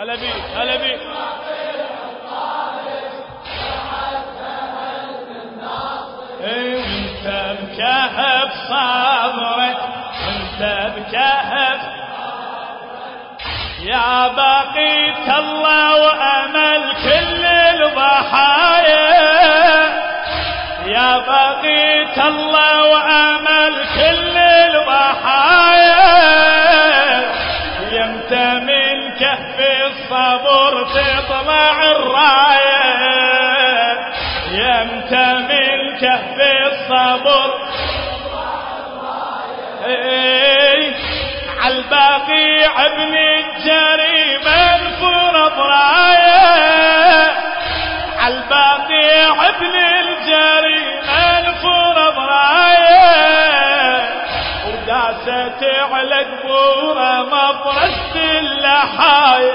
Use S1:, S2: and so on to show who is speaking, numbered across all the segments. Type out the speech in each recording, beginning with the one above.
S1: هلا بيك هلا بيك. انت بكهف صبرك انت بكهف يا بقيت الله وامل كل الضحايا يا بقيت الله وامل كل الضحايا يمت من كهف الصبر تطلع الرايه يمت من كهف الصبر عالبقيع ابن الجريمة انفرض رايه عالبقيع ابن الجريمة انفرض رايه وداست على قبوره مفرست اللحايا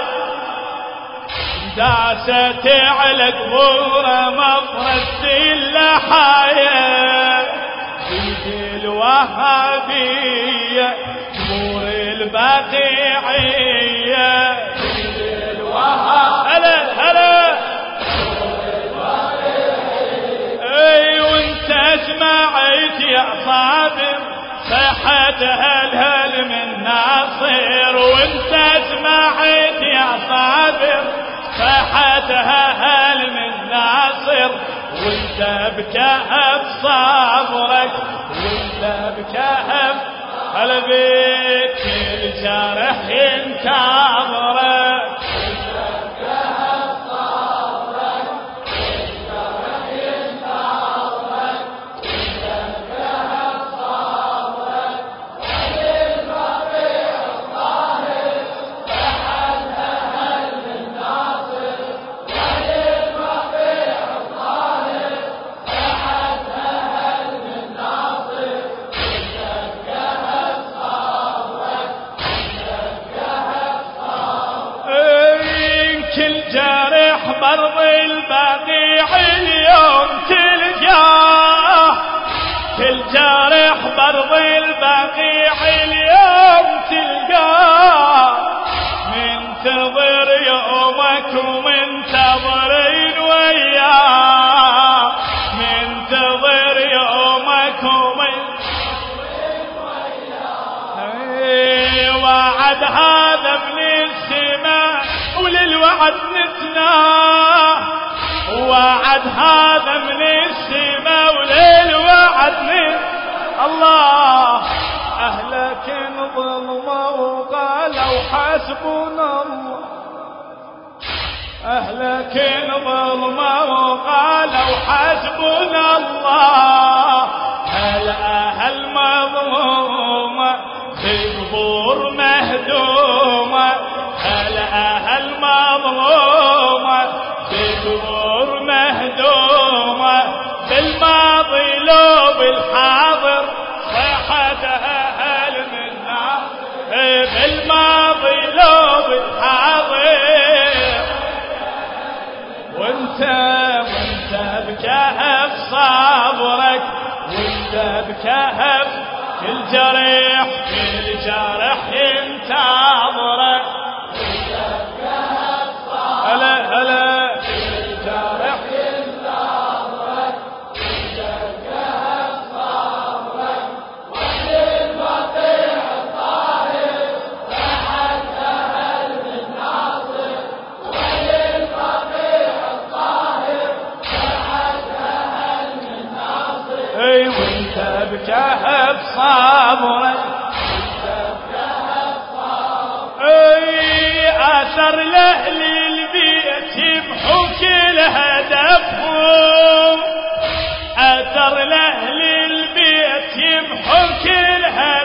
S1: داست على قبوره مفرست اللحايا جند الوهابية قبور البقيعية جند الوهابية هلا هلا اي وانت جمعت يا صابر صيحة هل من ناصر وانت جمعت يا صابر صيحة هل من ناصر وانت بكهف صبرك وانت بكهف هلا بيك الجرح ينتظرك وانت بكهف صبرك الجرح ينتظرك وانت بكهف صبرك وللبقيع الطاهر صحتها هل من ناصر وللبقيع الطاهر صحتها هل من ناصر وانت بكهف صبرك وانت بكهف صبرك كل جارح برض البقيع اليوم تلقاه كل جارح برض البقيع اليوم تلقاه منتظر يومك ومنتظرين وياه منتظر يومك ومنتظرين وياه وعد هذا من السماء وللوعد نتناه وعد هذا من السماء وللوعد الله أهلك ظلموا وقالوا حسبنا الله أهلك ظلموا وقالوا حسبنا الله هل أهل مظلومة في قبور مهدومة هل أهل مظلومة في قبور مهدومة بالماضي لو بالحاضر صيحتها هل من ناصر بالماضي لو بالحاضر وانت بكهف صبرك وانت بكهف كل جرح ينتظرك وانت بكهف صبرك هلا هلا كل جرح ينتظرك وانت بكهف صبرك وللبقيع الطاهر صحتها هل من ناصر وللبقيع الطاهر صحتها هل من ناصر اي وانت بكهف صبرك وانت بكهف صبرك اي اثر لاهل البيت يمحو كل هدفهم اثر لاهل البيت يمحو كل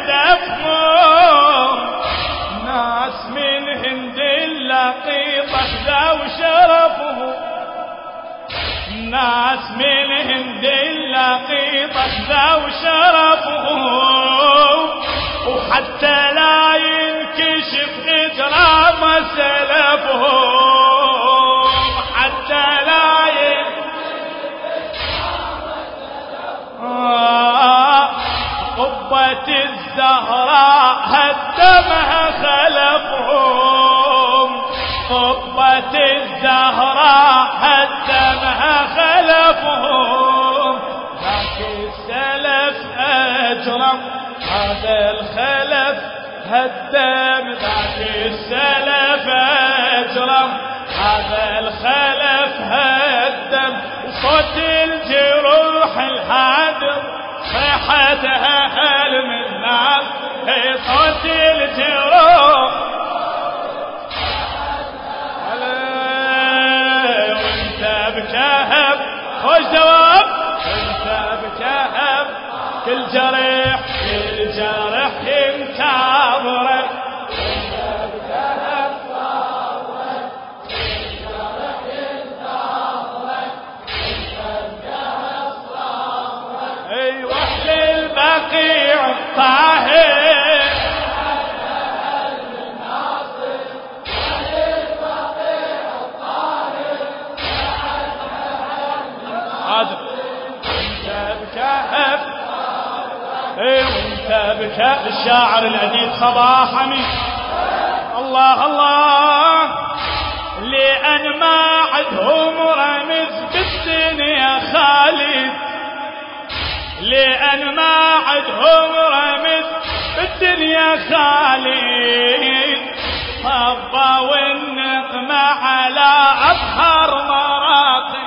S1: هدفهم ناس من هند اللقيطة ذو شرفهم ناس من هند اللقيطة ذو شرفهم وحتى لا ينكشف إجرام سلفهم حتى لا قبة الزهراء هدمها خلفهم وصبت الزهراء هدمها خلفهم. ذاك السلف أجرم هذا الخلف هدم. ذاك السلف أجرم هذا الخلف هدم. صوت الجروح الهادر صيحتها هل من ناس. صوت الجروح وانت بكهف خوش جواب. وانت بكهف كل جرح ينتظرك. وانت بكهف صبرك كل جرح ينتظرك. وانت بكهف صبرك ايوه للبقيع الطاهر. وانت بكاء الشاعر الأديب صباح أمين. الله الله لأن ما عدهم رمز بالدنيا خالد. لأن ما عدهم رمز بالدنيا خالد. صبا والنقمة على أظهر مراقب.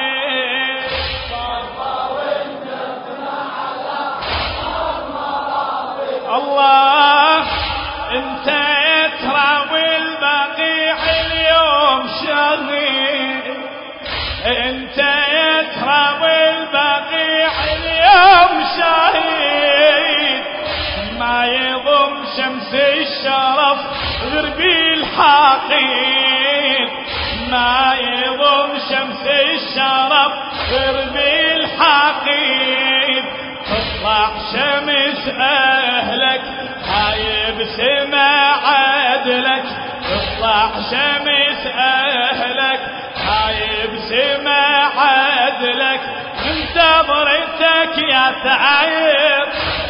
S1: الله انت تراوي البقيع اليوم شهيد. انت تراوي البقيع اليوم شهيد. ما يضم شمس الشرف غير بالحقيد. ما يضم شمس الشرف غير بالحقيد. تطلع شمس أهلك هاي بسما عدلك. تطلع شمس أهلك هاي بسما عدلك. من تبرتك يا ثاير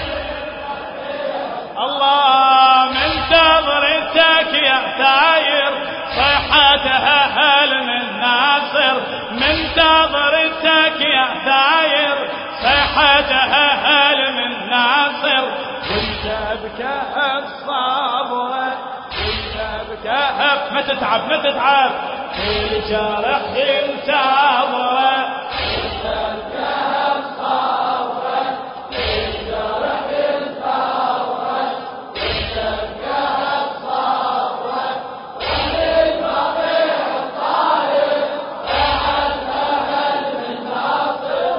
S1: الله. من تبرتك يا ثاير صيحتها هل من ناصر. من تبرتك يا ثاير صيحتها هل من ناصر. وانت بكهف صبرك. وانت بكهف ما تتعب ما تتعب الجرح ينتظرك. وانت بكهف صبرك الجرح ينتظرك. وانت بكهف صبرك وللبقيع الطاهر صيحتها هل من ناصر.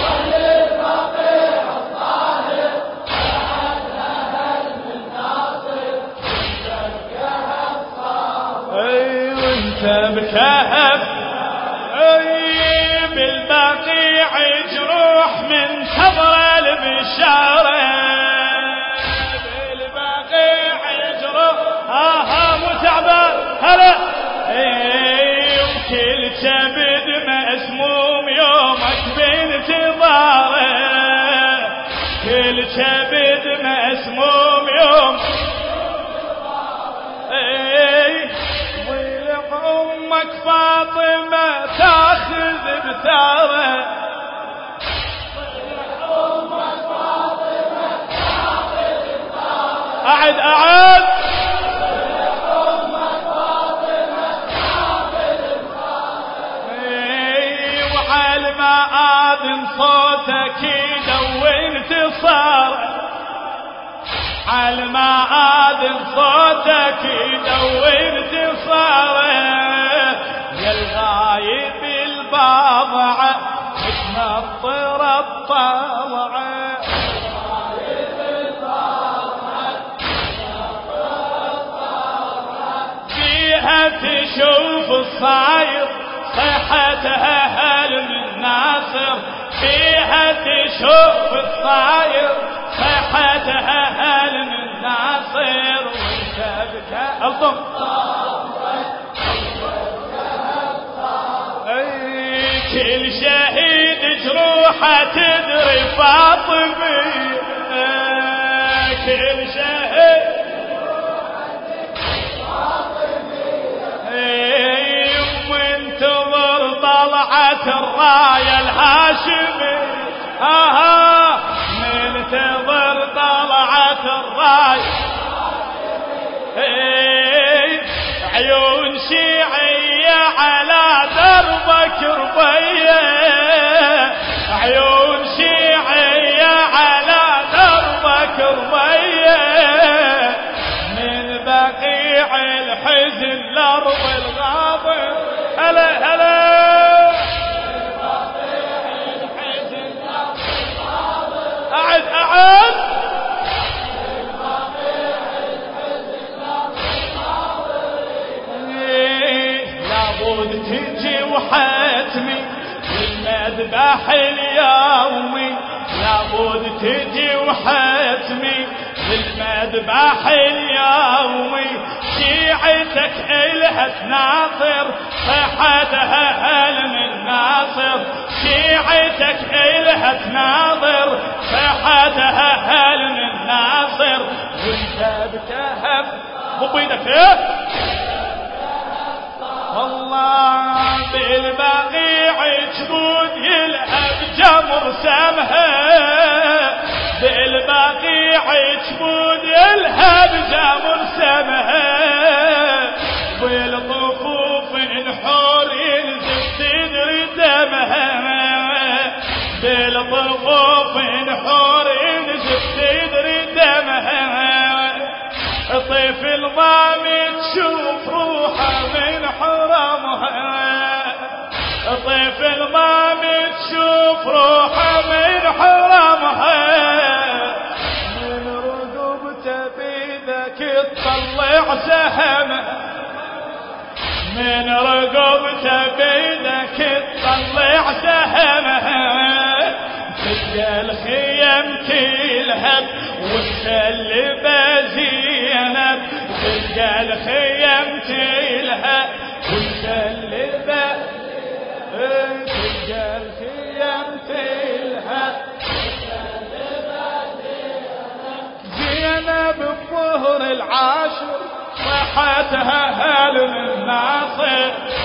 S1: بكهف بالبقيع جروح من صبر البشارة. بالبقيع جروح متعبان هلا. وكل كبد مسموم يومك بانتظاره. كل كبد مسموم يوم أمك فاطمة تاخذ بثاره. أمك فاطمة تاخذ بثاره. أعد أعد. أمك فاطمة تاخذ بثاره. وعلى ما آذن صوتك يدور انتصاره. على ما آذن صوتك يدور انتصاره. يا الغايب الباضعة متنطر الطلعة. فيها تشوف الصاير صيحتها هل من ناصر. فيها تشوف الصاير صيحتها هل من ناصر. وانت بكاء الضم كل شهيد جروحه تدري فاطمة. كل شهيد طلعت الراية الهاشمي ننتظر طلعت الراية عيون شيعية على دربك ربية عيون شيعية على دربك ربية من بقيع الحزن لأرض الغابر هلا هلا أعد لابد تجي وحتمي المذبح اليومي لابد تجي وحتمي المذبح اليومي شيعتك إلها تناصر صحتها هل من ناصر شيعتك إلها تناظر صحتها هل من ناصر وانت بكهف مو بيدك والله بالبقيع جبود يلهب جمر سمها بالبقيع جبود يلهب جمر سمها بالطفوف انحور ينزل تدري دمها بالطفوف انحور ينزل تدري دمها طفل ضامي تشوف روحه من حرمها طفل ضامي تشوف روحه من حرمها من رقبته بيدك تطلع سهمها من رقبته بيدك تطلع سهمها تلقى الخيم تلهب وتسلب زينب تلقى الخيم تلهب وتسلب تلقى الخيم تلهب زينب بظهر العاشر صحتها هل من ناصر